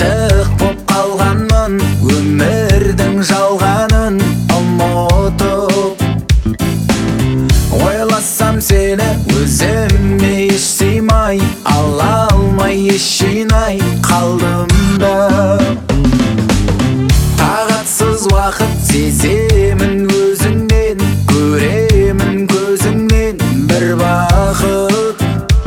ғашық боп қалғанмын, өмірдің жалғанын ұмытып. Ойласам сені өзіме еш сыймай, ала алмай еш жинай қалдым да. Тағатсыз уақыт сеземін өзіңнен, көремін көзіңнен бір бақыт.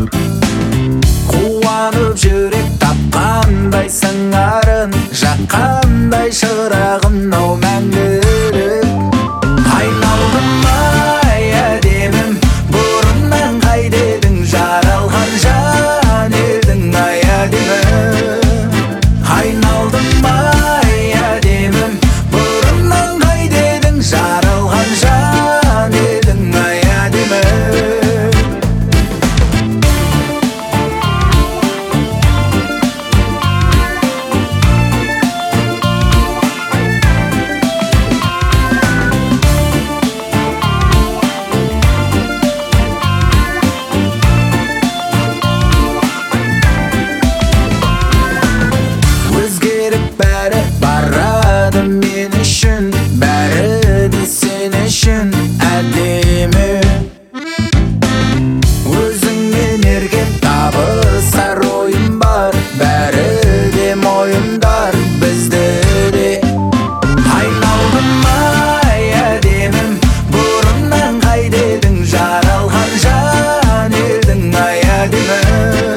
Қуанып жүрек тапқандай сыңарын, жаққандай шырағын ау мәңгілік. Айналдым ай әдемім, бұрыннан қайда едің, жаралған жан едің ай әдемі. Айналдым ай әдемім, бұрыннан қайда едің, жаралған жан едің ай әдемі. Бәрі барады мен үшін, бәрі де сен үшін әдемі. Өзіңмен ерген табысар ойым бар, бәрі де мойындар бізді де. Айналдым ай әдемім, бұрыннан қайда едің, жаралған жан едің ай әдемі.